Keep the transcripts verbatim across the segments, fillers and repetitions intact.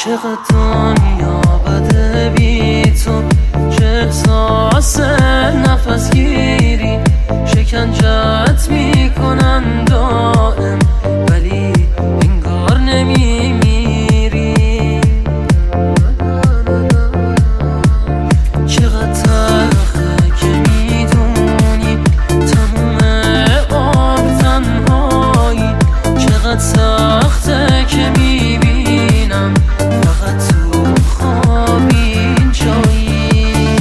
چقدر دنیا بده بی تو، چه احساس نفس گیری شکنجت میکنن دائم، ولی انگار نمیمیری. چقدر تلخه که میدونی تموم عمر تنهایی، چقدر سخته که میبینم فقط تو خواب اینجایی.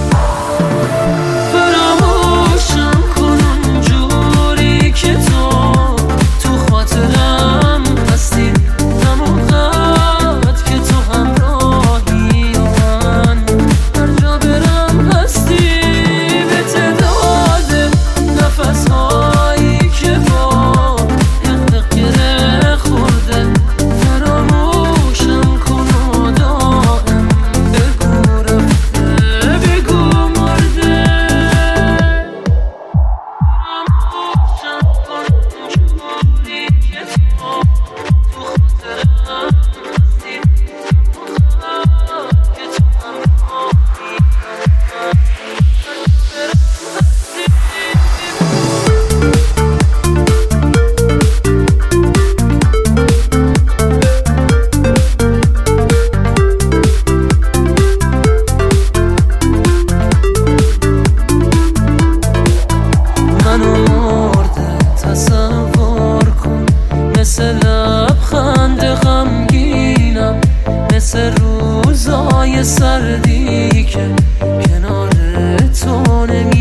فراموشم کن اونجوری که تو تو خاطرم هستی، همون قد که تو همراهی و من هر جا برم هستی. به تعداد نفسهایی که با حق گره خورده فراموشم کن و دائم بگو رفته بگو مرده. فراموشم کن اونجوری که تو تو خاطرم هستی، همون خواهد که تو همراهی منو مرده تصور کن، مثل لبخند غمگینم، مثل روزای سردی که کنار تو نمی